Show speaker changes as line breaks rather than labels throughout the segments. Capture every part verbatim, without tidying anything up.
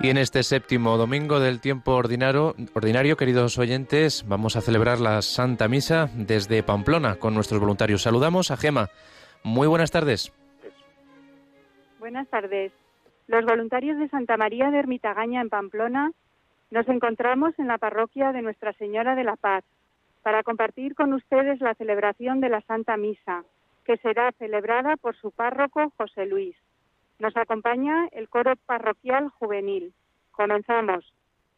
Y en este séptimo domingo del tiempo ordinario, ordinario, queridos oyentes, vamos a celebrar la Santa Misa desde Pamplona con nuestros voluntarios. Saludamos a Gema. Muy buenas tardes.
Buenas tardes. Los voluntarios de Santa María de Ermitagaña en Pamplona nos encontramos en la parroquia de Nuestra Señora de la Paz para compartir con ustedes la celebración de la Santa Misa, que será celebrada por su párroco José Luis. Nos acompaña el coro parroquial juvenil. Comenzamos.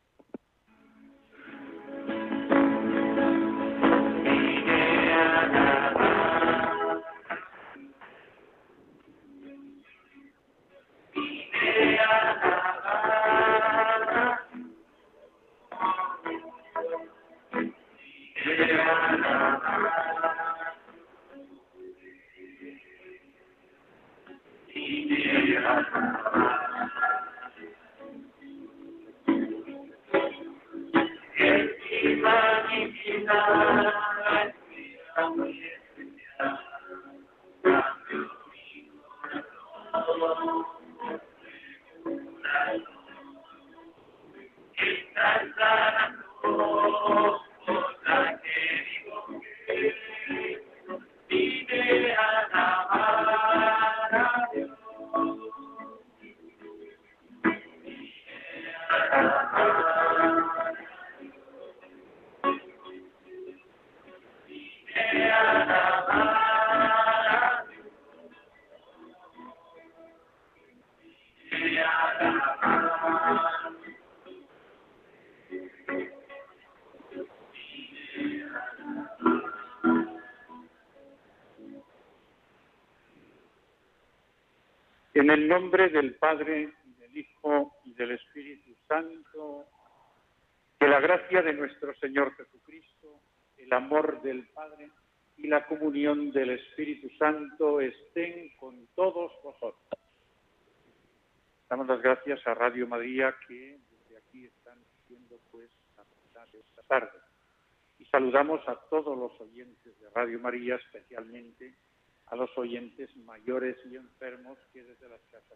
En el nombre del Padre, del Hijo y del Espíritu Santo, que la gracia de nuestro Señor Jesucristo, el amor del Padre y la comunión del Espíritu Santo estén con todos vosotros. Damos las gracias a Radio María que desde aquí están haciendo pues la misa de esta tarde. Y saludamos a todos los oyentes de Radio María, especialmente a los oyentes mayores y enfermos que desde las casas.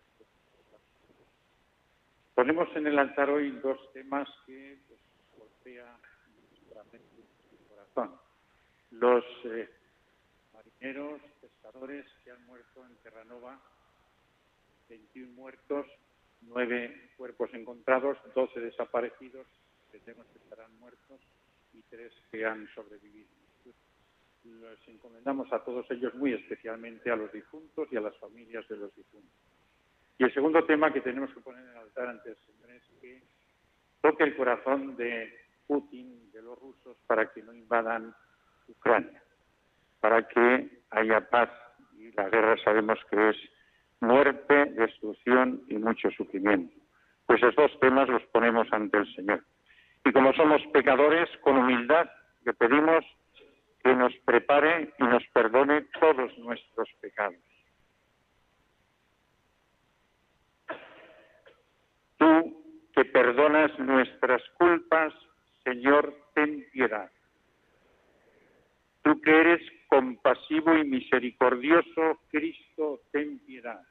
Ponemos en el altar hoy dos temas que pues, golpean nuestra mente y corazón. Los eh, marineros, pescadores que han muerto en Terranova, veintiún muertos, nueve cuerpos encontrados, doce desaparecidos, que tenemos que estarán muertos, y tres que han sobrevivido. Les encomendamos a todos ellos, muy especialmente a los difuntos y a las familias de los difuntos. Y el segundo tema que tenemos que poner en el altar ante el Señor es que toque el corazón de Putin, de los rusos, para que no invadan Ucrania, para que haya paz. Y la guerra sabemos que es muerte, destrucción y mucho sufrimiento. Pues esos dos temas los ponemos ante el Señor. Y como somos pecadores, con humildad le pedimos que nos prepare y nos perdone todos nuestros pecados. Tú, que perdonas nuestras culpas, Señor, ten piedad. Tú que eres compasivo y misericordioso, Cristo, ten piedad.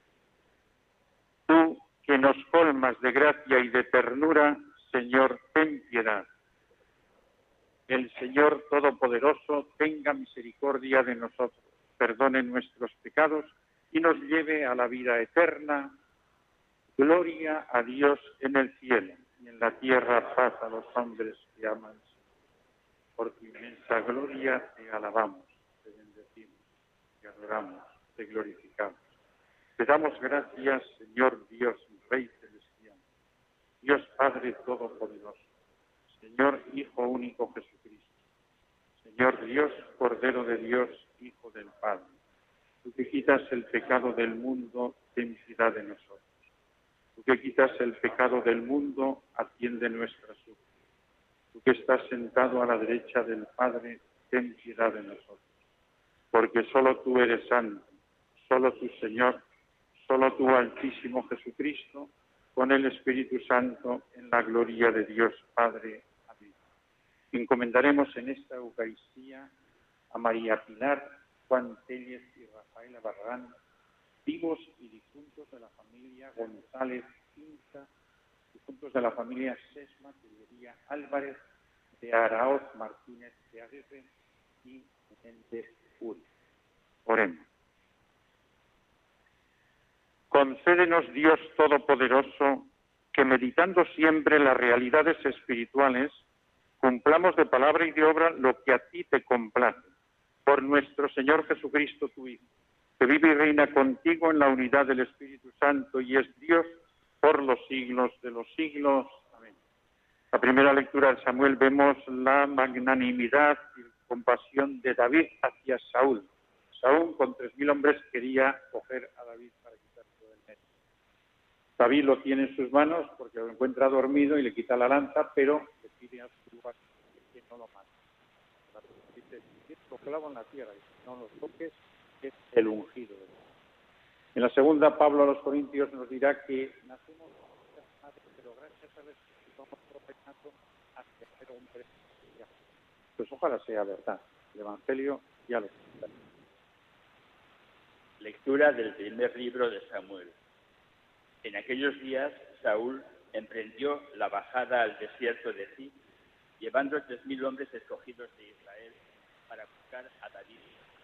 Tú que nos colmas de gracia y de ternura, Señor, ten piedad. El Señor Todopoderoso tenga misericordia de nosotros, perdone nuestros pecados y nos lleve a la vida eterna. Gloria a Dios en el cielo y en la tierra paz a los hombres que aman. Por tu inmensa gloria te alabamos, te bendecimos, te adoramos, te glorificamos. Te damos gracias, Señor Dios, Rey celestial, Dios Padre Todopoderoso, Señor Hijo único Jesucristo, Señor Dios, Cordero de Dios, Hijo del Padre. Tú que quitas el pecado del mundo, ten piedad de nosotros. Tú que quitas el pecado del mundo, atiende nuestra súplica. Tú que estás sentado a la derecha del Padre, ten piedad de nosotros. Porque solo tú eres santo, solo tú, Señor, solo tú, Altísimo Jesucristo, con el Espíritu Santo, en la gloria de Dios Padre. Amén. Encomendaremos en esta Eucaristía a María Pilar, Juan Tellez y Rafaela Barragán, vivos y difuntos de la familia González Quinta, difuntos de la familia Sesma Tellería Álvarez, de Araoz Martínez de Aguirre y Menéndez Uri. Oremos. Concédenos, Dios Todopoderoso, que meditando siempre las realidades espirituales, cumplamos de palabra y de obra lo que a ti te complace. Por nuestro Señor Jesucristo, tu Hijo, que vive y reina contigo en la unidad del Espíritu Santo y es Dios por los siglos de los siglos. Amén. La primera lectura de Samuel vemos la magnanimidad y compasión de David hacia Saúl. Saúl con tres mil hombres quería coger a David para quitárselo del medio. David lo tiene en sus manos porque lo encuentra dormido y le quita la lanza, pero le pide a su lugar que no lo mate. Dice, lo clavo en la tierra, dice, no lo toques, es el ungido de Dios. En la segunda, Pablo a los Corintios nos dirá que nacemos muchas madres, pero gracias a Dios somos profetando hacia ser hombres. Pues ojalá sea verdad. El Evangelio ya lo está.
Lectura del primer libro de Samuel. En aquellos días, Saúl emprendió la bajada al desierto de Zif, llevando tres mil hombres escogidos de Israel para buscar a David.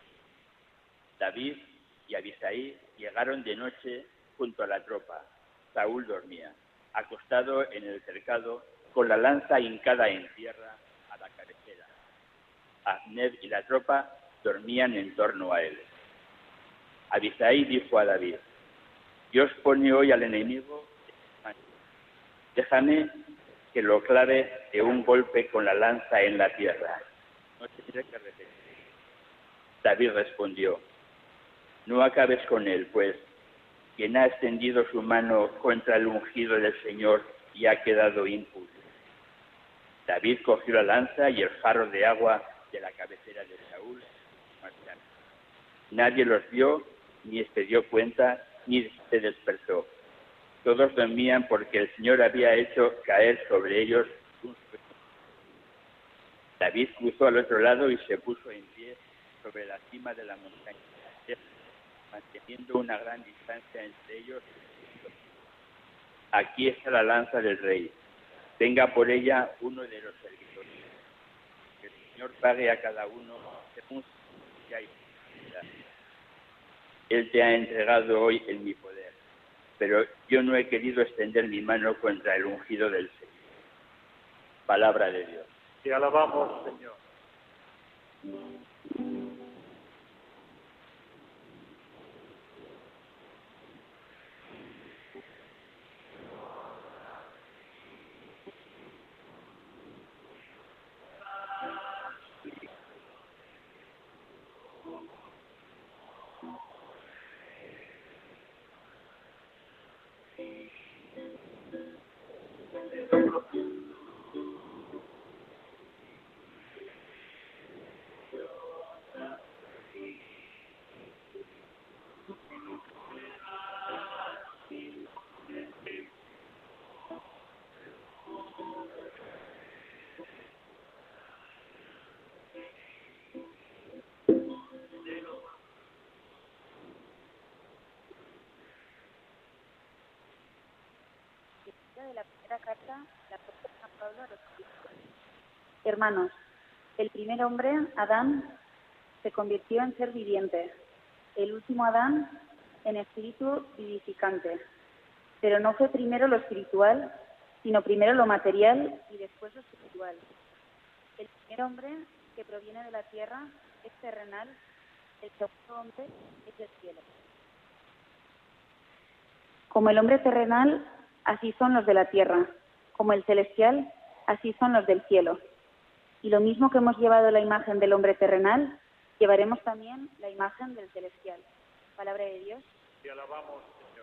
David y Abisai llegaron de noche junto a la tropa. Saúl dormía, acostado en el cercado, con la lanza hincada en tierra a la cabecera. Abner y la tropa dormían en torno a él. Abisai dijo a David: Dios pone hoy al enemigo en mis manos. Déjame que lo clave de un golpe con la lanza en la tierra. No tendré que repetir. David respondió: No acabes con él, pues quien ha extendido su mano contra el ungido del Señor y ha quedado impune. David cogió la lanza y el jarro de agua de la cabecera de Saúl. Marcharon. Nadie los vio, ni se dio cuenta, ni se despertó. Todos dormían porque el Señor había hecho caer sobre ellos un sueño. David cruzó al otro lado y se puso en pie sobre la cima de la montaña, manteniendo una gran distancia entre ellos. Aquí está la lanza del rey. Venga por ella uno de los servidores. Que el Señor pague a cada uno según su hay. Él te ha entregado hoy en mi poder, pero yo no he querido extender mi mano contra el ungido del Señor. Palabra de Dios.
Te alabamos, Señor.
De la primera carta, la carta de San Pablo a los Corintios. Hermanos, el primer hombre, Adán, se convirtió en ser viviente, el último Adán en espíritu vivificante. Pero no fue primero lo espiritual, sino primero lo material y después lo espiritual. El primer hombre, que proviene de la tierra, es terrenal, el segundo hombre es del cielo. Como el hombre terrenal, así son los de la tierra, como el celestial, así son los del cielo. Y lo mismo que hemos llevado la imagen del hombre terrenal, llevaremos también la imagen del celestial. Palabra de Dios.
Te alabamos, Señor.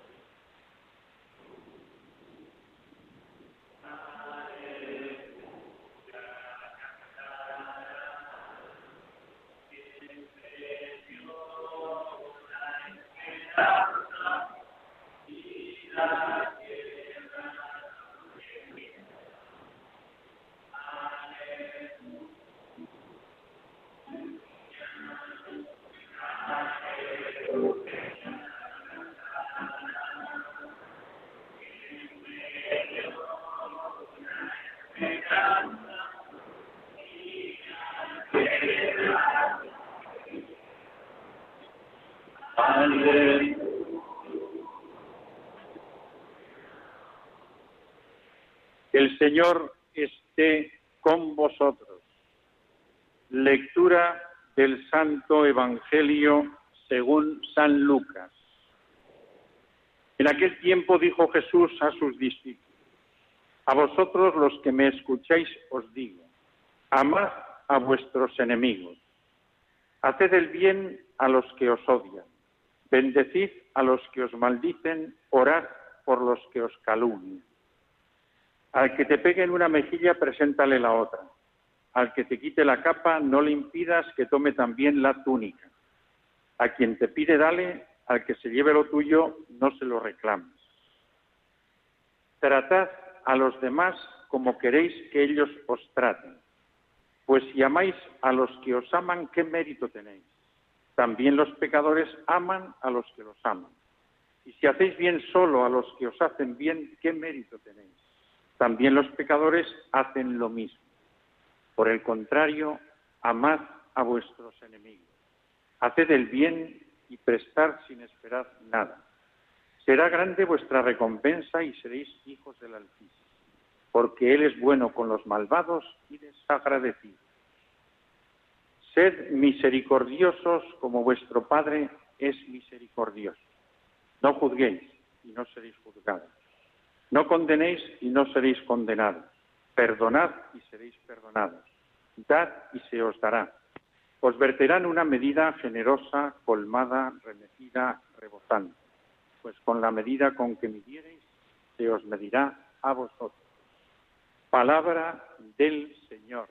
Aleluya. El Señor esté con vosotros. Lectura del Santo Evangelio según San Lucas. En aquel tiempo dijo Jesús a sus discípulos: a vosotros los que me escucháis os digo, amad a vuestros enemigos, haced el bien a los que os odian, bendecid a los que os maldicen, orad por los que os calumnian. Al que te pegue en una mejilla, preséntale la otra. Al que te quite la capa, no le impidas que tome también la túnica. A quien te pide, dale; al que se lleve lo tuyo, no se lo reclames. Tratad a los demás como queréis que ellos os traten. Pues si amáis a los que os aman, ¿qué mérito tenéis? También los pecadores aman a los que los aman. Y si hacéis bien solo a los que os hacen bien, ¿qué mérito tenéis? También los pecadores hacen lo mismo. Por el contrario, amad a vuestros enemigos. Haced el bien y prestad sin esperar nada. Será grande vuestra recompensa y seréis hijos del Altísimo, porque Él es bueno con los malvados y desagradecidos. Sed misericordiosos como vuestro Padre es misericordioso. No juzguéis y no seréis juzgados. No condenéis y no seréis condenados. Perdonad y seréis perdonados. Dad y se os dará. Os verterán una medida generosa, colmada, remecida, rebosante. Pues con la medida con que midiereis, se os medirá a vosotros. Palabra del Señor.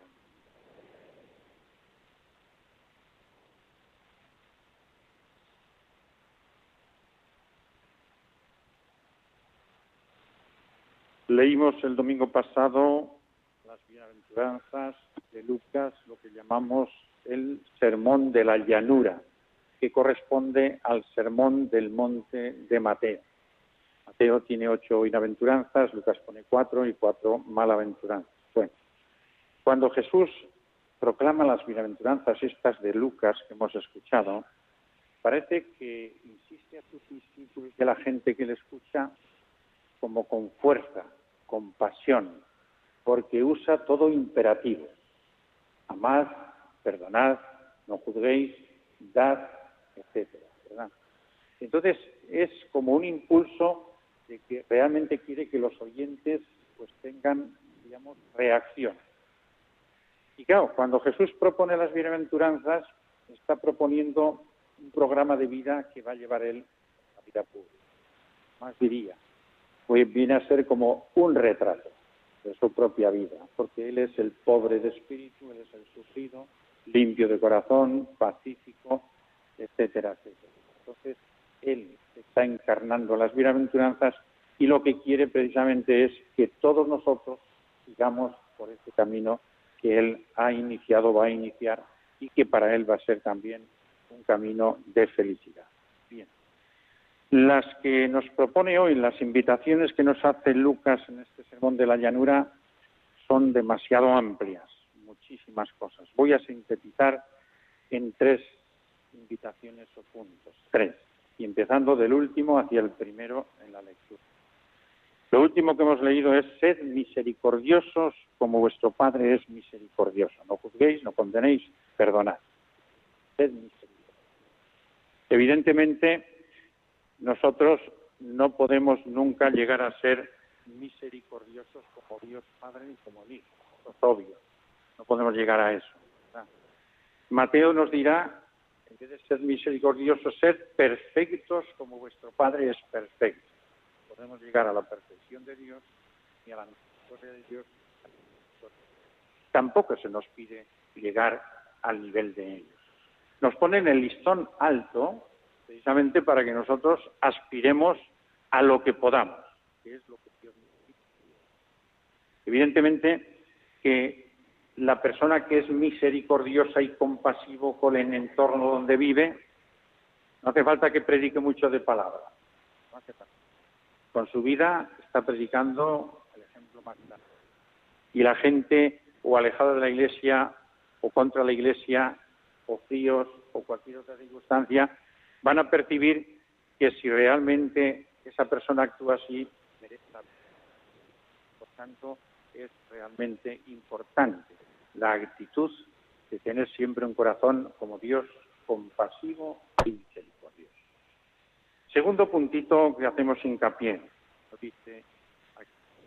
Leímos el domingo pasado las bienaventuranzas de Lucas, lo que llamamos el Sermón de la Llanura, que corresponde al Sermón del Monte de Mateo. Mateo tiene ocho bienaventuranzas, Lucas pone cuatro y cuatro malaventuranzas. Bueno, cuando Jesús proclama las bienaventuranzas estas de Lucas que hemos escuchado, parece que insiste a sus discípulos y a la gente que le escucha como con fuerza, con pasión, porque usa todo imperativo. Amad, perdonad, no juzguéis, dad, etcétera, ¿verdad? Entonces es como un impulso de que realmente quiere que los oyentes pues tengan, digamos, reacción. Y claro, cuando Jesús propone las bienaventuranzas, está proponiendo un programa de vida que va a llevar él a la vida pública. Más diría, pues viene a ser como un retrato de su propia vida, porque él es el pobre de espíritu, él es el sufrido, limpio de corazón, pacífico, etcétera, etcétera. Entonces, él está encarnando las bienaventuranzas y lo que quiere precisamente es que todos nosotros sigamos por este camino que él ha iniciado, va a iniciar y que para él va a ser también un camino de felicidad. Bien. Las que nos propone hoy, las invitaciones que nos hace Lucas en este Sermón de la Llanura, son demasiado amplias, muchísimas cosas. Voy a sintetizar en tres invitaciones o puntos, tres, y empezando del último hacia el primero en la lectura. Lo último que hemos leído es: sed misericordiosos como vuestro Padre es misericordioso. No juzguéis, no condenéis, perdonad. Sed misericordiosos. Evidentemente, nosotros no podemos nunca llegar a ser misericordiosos como Dios Padre y como el Hijo. Eso es obvio. No podemos llegar a eso, ¿verdad? Mateo nos dirá, en vez de ser misericordiosos, sed perfectos como vuestro Padre es perfecto. Podemos llegar a la perfección de Dios y a la misericordia de Dios. Tampoco se nos pide llegar al nivel de ellos. Nos ponen el listón alto precisamente para que nosotros aspiremos a lo que podamos, que es lo que Dios nos pide. Evidentemente que la persona que es misericordiosa y compasivo con el entorno donde vive, no hace falta que predique mucho de palabra. No hace falta. Con su vida está predicando el ejemplo más claro. Y la gente, o alejada de la Iglesia, o contra la Iglesia, o fríos, o cualquier otra circunstancia, van a percibir que si realmente esa persona actúa así, merece la pena. Por tanto, es realmente importante la actitud de tener siempre un corazón como Dios, compasivo y misericordioso. Segundo puntito que hacemos hincapié, lo dice aquí.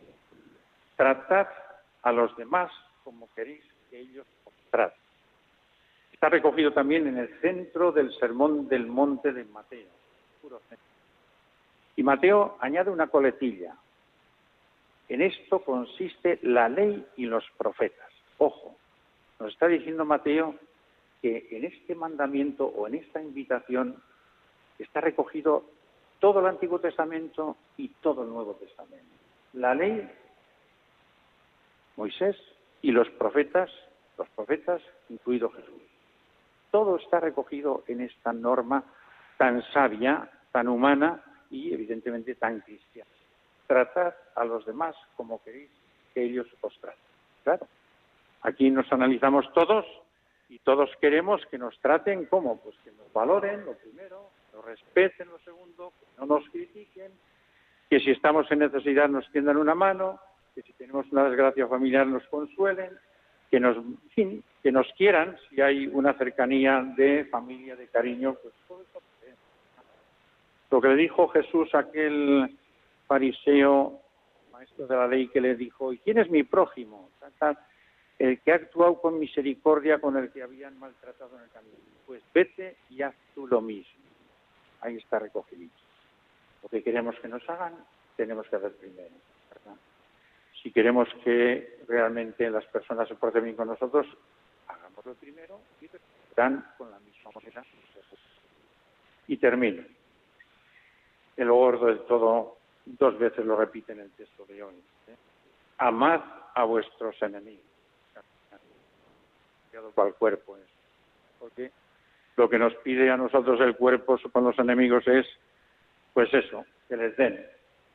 Tratad a los demás como queréis que ellos os traten. Está recogido también en el centro del Sermón del Monte de Mateo. Puro centro. Y Mateo añade una coletilla. En esto consiste la ley y los profetas. Ojo, nos está diciendo Mateo que en este mandamiento o en esta invitación está recogido todo el Antiguo Testamento y todo el Nuevo Testamento. La ley, Moisés, y los profetas, los profetas, incluido Jesús. Todo está recogido en esta norma tan sabia, tan humana y evidentemente tan cristiana. Tratad a los demás como queréis que ellos os traten. Claro, aquí nos analizamos todos y todos queremos que nos traten ¿cómo? Pues que nos valoren, lo primero, nos respeten, lo segundo, que no nos critiquen, que si estamos en necesidad nos tiendan una mano, que si tenemos una desgracia familiar nos consuelen, que nos, en fin, que nos quieran, si hay una cercanía de familia, de cariño, pues todo eso. Lo que le dijo Jesús a aquel fariseo, maestro de la ley, que le dijo, ¿y quién es mi prójimo? El que ha actuado con misericordia con el que habían maltratado en el camino. Pues vete y haz tú lo mismo. Ahí está recogido. Lo que queremos que nos hagan, tenemos que hacer primero, ¿verdad? Si queremos que realmente las personas se porten bien con nosotros, hagámoslo primero y responderán con la misma manera. Y termino. El gordo del todo, dos veces lo repite en el texto de hoy. ¿eh? Amad a vuestros enemigos. Para el cuerpo es. Porque lo que nos pide a nosotros el cuerpo con los enemigos es, pues eso, que les den.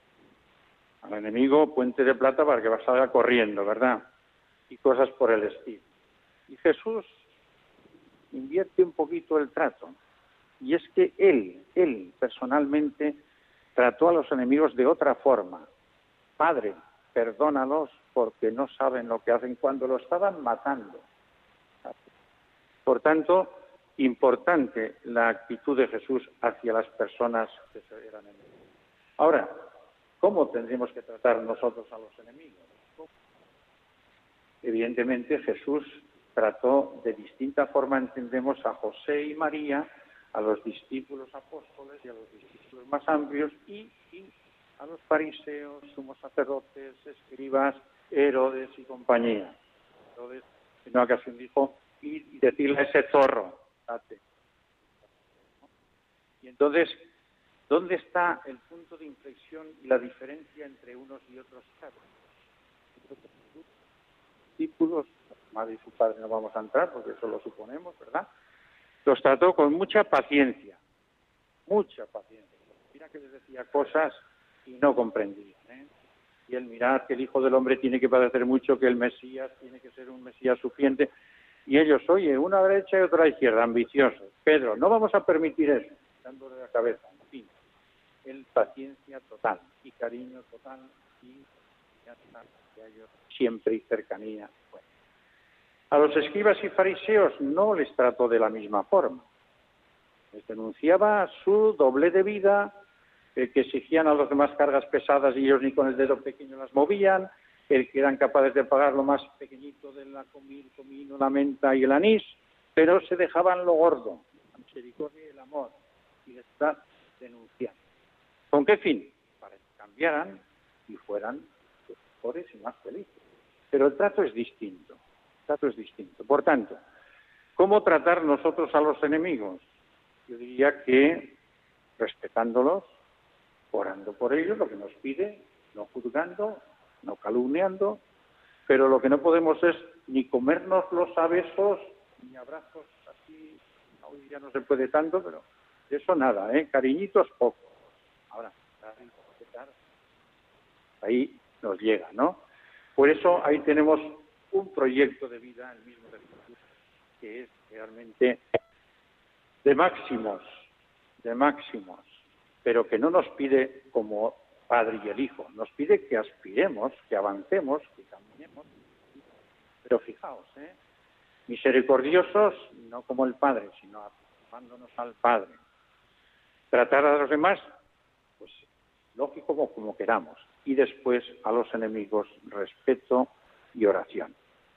Al enemigo, puente de plata para que salga corriendo, ¿verdad? Y cosas por el estilo. Y Jesús invierte un poquito el trato. Y es que Él, Él personalmente, trató a los enemigos de otra forma. Padre, perdónalos porque no saben lo que hacen cuando lo estaban matando. Por tanto, importante la actitud de Jesús hacia las personas que eran enemigos. Ahora, ¿cómo tendríamos que tratar nosotros a los enemigos? ¿Cómo? Evidentemente, Jesús trató de distinta forma, entendemos, a José y María, a los discípulos apóstoles y a los discípulos más amplios y, y a los fariseos, sumos sacerdotes, escribas, Herodes y compañía. Herodes en una ocasión dijo, y decirle a ese zorro, date. Y entonces, ¿dónde está el punto de inflexión y la diferencia entre unos y otros casos? Discípulos, su madre y su padre no vamos a entrar porque eso lo suponemos, ¿verdad? Los trató con mucha paciencia, mucha paciencia. Mira que les decía cosas y no comprendían, ¿eh? Y el mirar que el Hijo del Hombre tiene que padecer mucho, que el Mesías tiene que ser un Mesías suficiente. Y ellos, oye, una a la derecha y otra a la izquierda, ambiciosos. Pedro, no vamos a permitir eso, dándole la cabeza, en fin. Él paciencia total y cariño total y ya está, que ellos siempre y cercanía. Bueno. A los escribas y fariseos no les trató de la misma forma. Les denunciaba su doble de vida, el que exigían a los demás cargas pesadas y ellos ni con el dedo pequeño las movían, el que eran capaces de pagar lo más pequeñito de la comida, comino, la menta y el anís, pero se dejaban lo gordo, la misericordia y el amor, y les está denunciando. ¿Con qué fin? Para que cambiaran y fueran mejores y más felices. Pero el trato es distinto, el trato es distinto. Por tanto, ¿cómo tratar nosotros a los enemigos? Yo diría que respetándolos, orando por ellos, lo que nos pide, no juzgando, no calumniando, pero lo que no podemos es ni comérnoslos a besos, ni abrazos así, hoy ya no se puede tanto, pero de eso nada, ¿eh? Cariñitos poco. Ahora, ahí nos llega, ¿no? Por eso ahí tenemos un proyecto de vida, el mismo de Jesús, que es realmente de máximos, de máximos, pero que no nos pide como Padre y el Hijo, nos pide que aspiremos, que avancemos, que caminemos. Pero fijaos, ¿eh? misericordiosos no como el Padre, sino aproximándonos al Padre. Tratar a los demás, pues lógico como, como queramos. Y después a los enemigos, respeto y oración.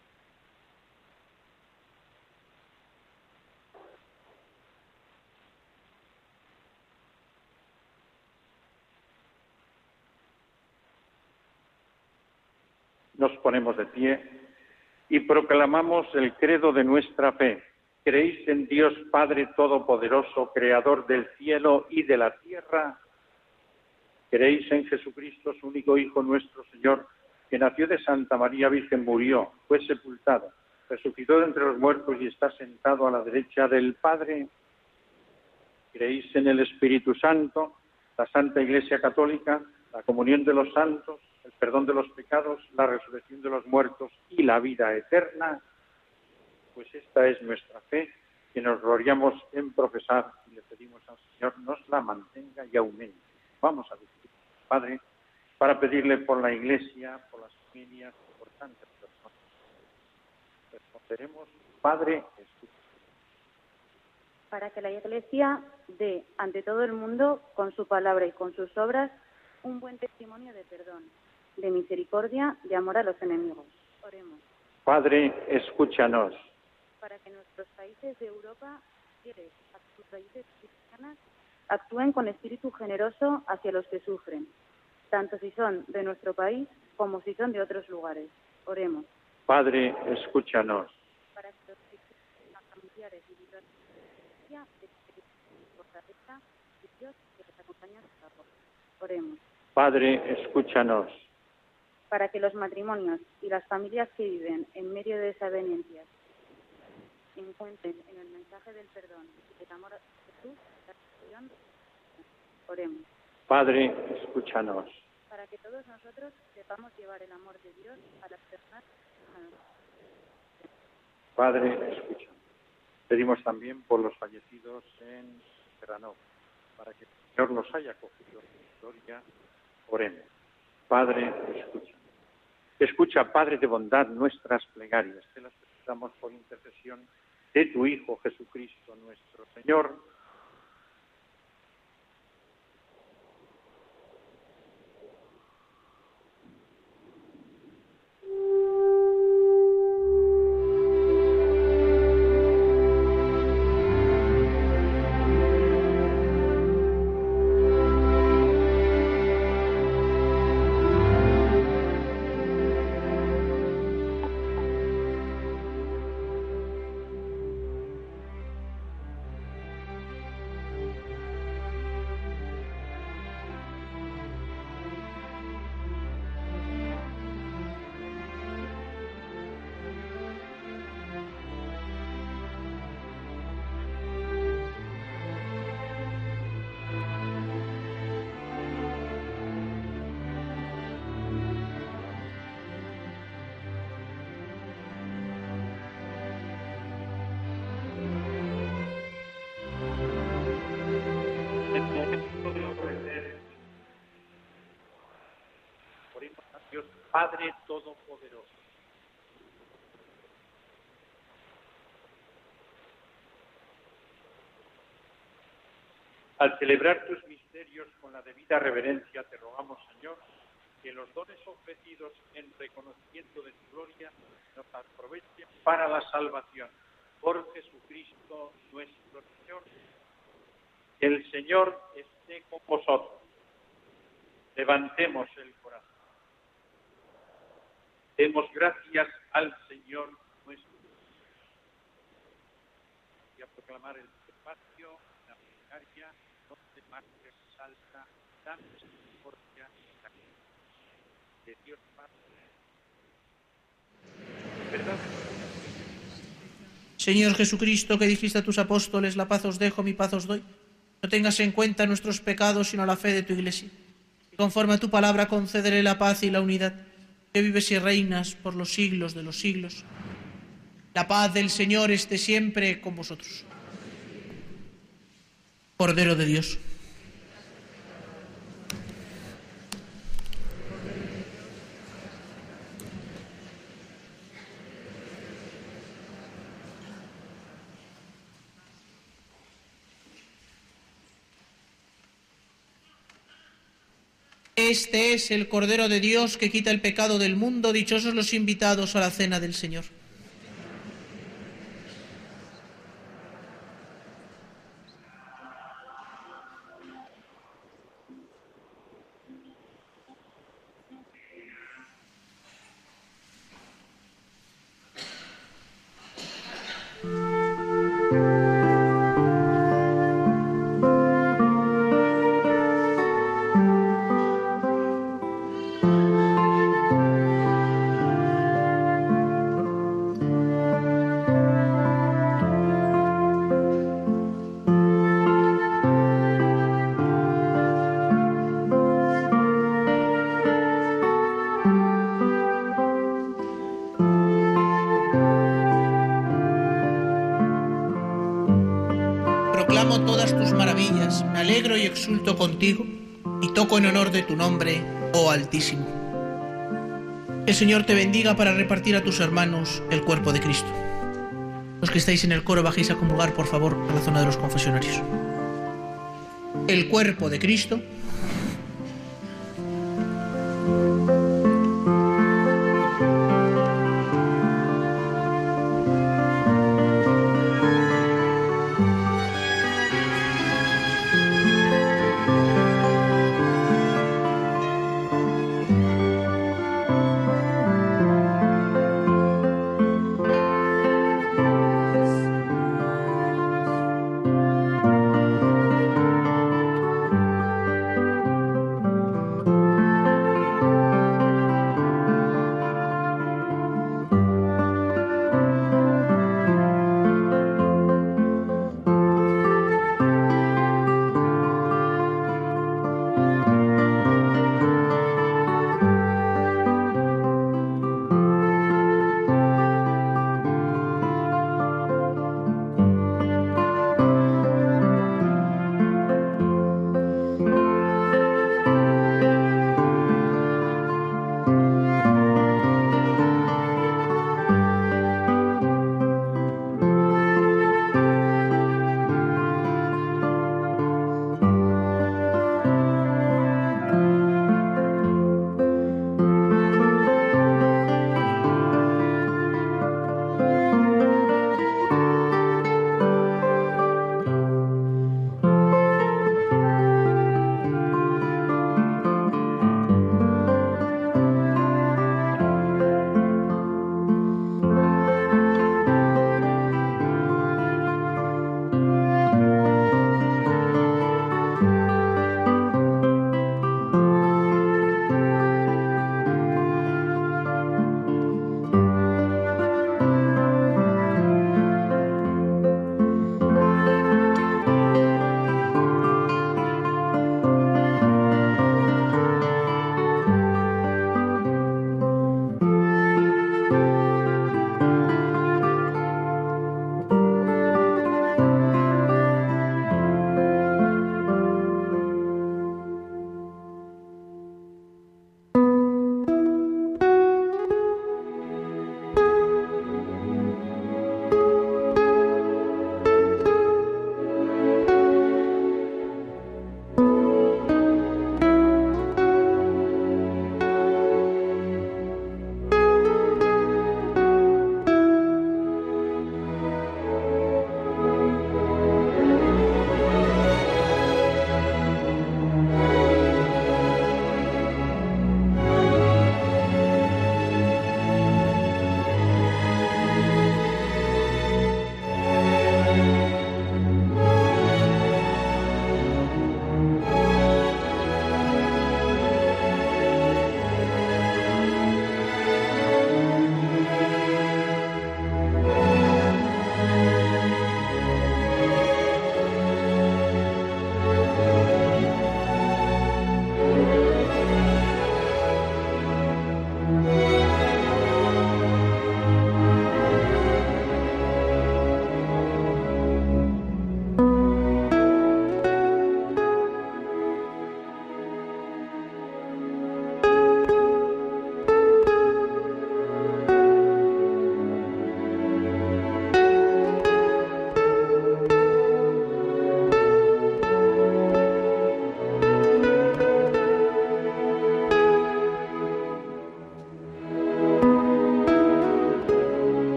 Nos ponemos de pie y proclamamos el credo de nuestra fe. ¿Creéis en Dios Padre Todopoderoso, Creador del cielo y de la tierra? ¿Creéis en Jesucristo, su único Hijo, nuestro Señor, que nació de Santa María Virgen, murió, fue sepultado, resucitó de entre los muertos y está sentado a la derecha del Padre? ¿Creéis en el Espíritu Santo, la Santa Iglesia Católica, la comunión de los santos, el perdón de los pecados, la resurrección de los muertos y la vida eterna? Pues esta es nuestra fe, que nos gloriamos en profesar y le pedimos al Señor nos la mantenga y aumente. Vamos a decir, Padre, para pedirle por la Iglesia, por las familias, por tantas personas. Responderemos, Padre, escucha.
Para que la Iglesia dé ante todo el mundo, con su palabra y con sus obras, un buen testimonio de perdón, de misericordia, de amor a los enemigos. Oremos.
Padre, escúchanos.
Para que nuestros países de Europa, fieles a sus raíces cristianas, actúen con espíritu generoso hacia los que sufren, tanto si son de nuestro país como si son de otros lugares. Oremos.
Padre, escúchanos.
Para que los familiares y libres de fortaleza y Dios que les acompaña en esta labor. Oremos.
Padre, escúchanos.
Para que los matrimonios y las familias que viven en medio de desavenencias encuentren en el mensaje del perdón y del amor a Jesús la solución. Oremos.
Padre, escúchanos.
Para que todos nosotros sepamos llevar el amor de Dios a las personas.
Padre, escúchanos. Pedimos también por los fallecidos en Serrano, para que el Señor los haya cogido en gloria. Oremos. Padre, escucha. Escucha, Padre de bondad, nuestras plegarias. Te las presentamos por intercesión de tu Hijo Jesucristo, nuestro Señor. Dios Padre Todopoderoso. Al celebrar tus misterios con la debida reverencia, te rogamos, Señor, que los dones ofrecidos en reconocimiento de tu gloria nos aprovechen para la salvación. Por Jesucristo nuestro Señor. El Señor esté con vosotros. Levantemos el corazón. Demos gracias al Señor nuestro Dios. Y a proclamar el espacio, la plegaria, donde más resalta la misericordia de Dios Padre. ¿Verdad?
Señor Jesucristo, que dijiste a tus apóstoles, la paz os dejo, mi paz os doy, no tengas en cuenta nuestros pecados, sino la fe de tu Iglesia. Y conforme a tu palabra, concédele la paz y la unidad, que vives y reinas por los siglos de los siglos. La paz del Señor esté siempre con vosotros. Cordero de Dios. Este es el Cordero de Dios que quita el pecado del mundo. Dichosos los invitados a la cena del Señor. Proclamo todas tus maravillas, me alegro y exulto contigo, y toco en honor de tu nombre, oh Altísimo. El Señor te bendiga para repartir a tus hermanos el cuerpo de Cristo. Los que estáis en el coro, bajéis a comulgar, por favor, a la zona de los confesionarios. El cuerpo de Cristo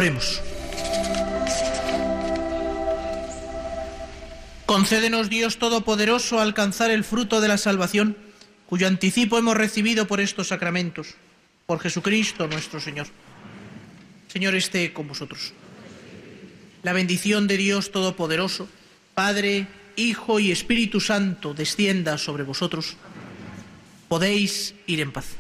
Oremos. Concédenos, Dios Todopoderoso, alcanzar el fruto de la salvación, cuyo anticipo hemos recibido por estos sacramentos. Por Jesucristo nuestro Señor. Señor, esté con vosotros. La bendición de Dios Todopoderoso, Padre, Hijo y Espíritu Santo, descienda sobre vosotros. Podéis ir en paz.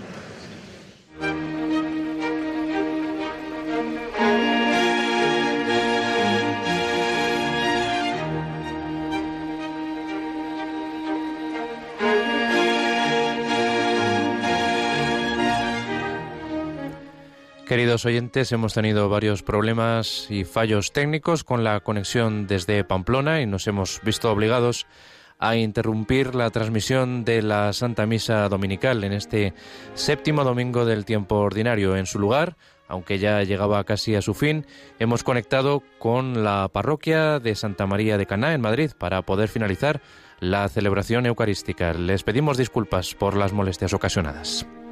Queridos oyentes, hemos tenido varios problemas y fallos técnicos con la conexión desde Pamplona y nos hemos visto obligados a interrumpir la transmisión de la Santa Misa Dominical en este séptimo domingo del tiempo ordinario. En su lugar, aunque ya llegaba casi a su fin, hemos conectado con la parroquia de Santa María de Caná en Madrid para poder finalizar la celebración eucarística. Les pedimos disculpas por las molestias ocasionadas.